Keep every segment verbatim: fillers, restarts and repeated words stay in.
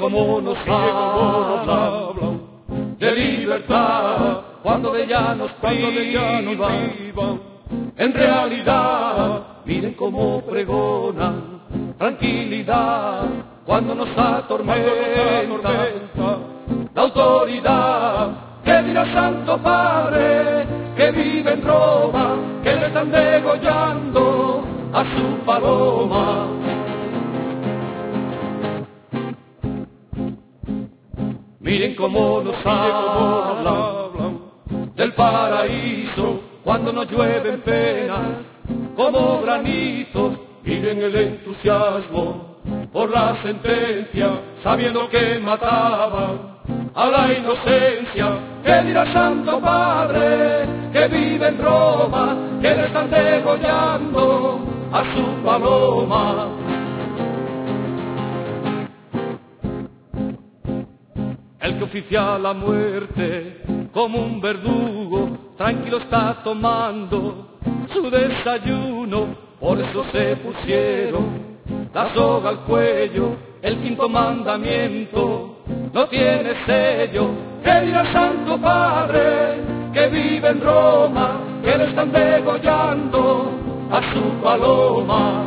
cómo nos hablan de libertad, cuando de ella nos privan. En realidad, miren cómo pregonan tranquilidad, cuando nos atormenta la autoridad. ¿Qué dirá Santo Padre que vive en Roma, que le están degollando a su paloma? Miren cómo nos hablan del paraíso, cuando nos llueven penas como granitos. Miren el entusiasmo por la sentencia, sabiendo que mataban a la inocencia. ¿Qué dirá Santo Padre que vive en Roma, que le están degollando a su paloma? El que oficia la muerte como un verdugo, tranquilo está tomando su desayuno. Por eso se pusieron la soga al cuello, el quinto mandamiento no tiene sello. ¿Qué dirá Santo Padre que vive en Roma, que le están degollando a su paloma?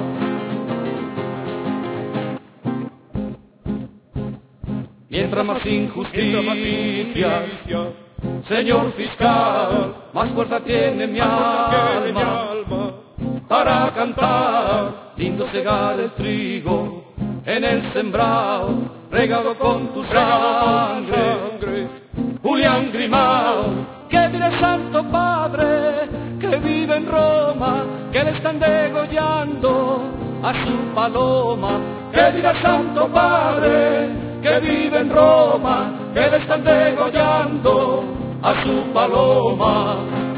Mientras más injusticia, señor fiscal, más fuerza tiene mi alma para cantar. Lindo segar el trigo en el sembrado, regado con tu sangre, Julián Grimao. ¿Qué dirá Santo Padre que vive en Roma, que le están degollando a su paloma? ¿Qué dirá Santo Padre que vive en Roma, que le están degollando a su paloma?